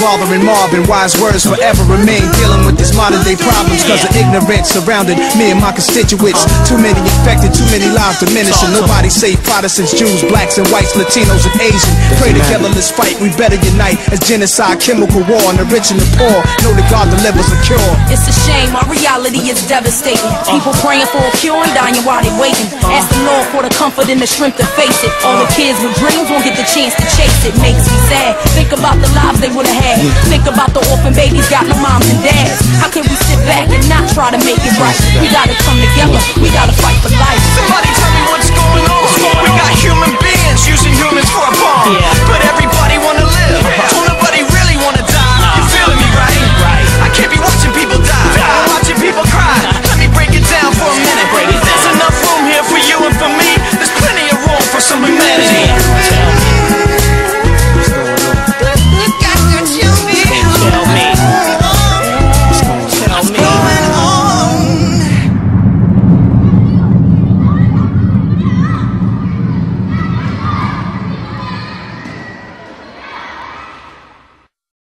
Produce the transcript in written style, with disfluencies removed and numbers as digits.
bothering Marvin. Wise words forever remain. Dealing with these modern day problems cause of ignorance surrounding me and my constituents. Too many infected, too many lives diminishing. Nobody save Protestants, Jews, blacks and whites, Latinos and Asians. Pray together, let's fight, we better unite. As genocide, chemical war, and the rich and the poor know that God delivers a cure. It's a shame, our reality is devastating. People praying for a cure and dying while they waiting. Ask the Lord for the comfort and the strength to face it. All the kids with dreams won't get the chance to chase it. Makes me sad. Think about the lives they would've had. Think about the orphan babies got no moms and dads. How can we sit back and not try to make it right? We gotta come together, we gotta fight for life. Somebody tell me what's going on. We got human beings using human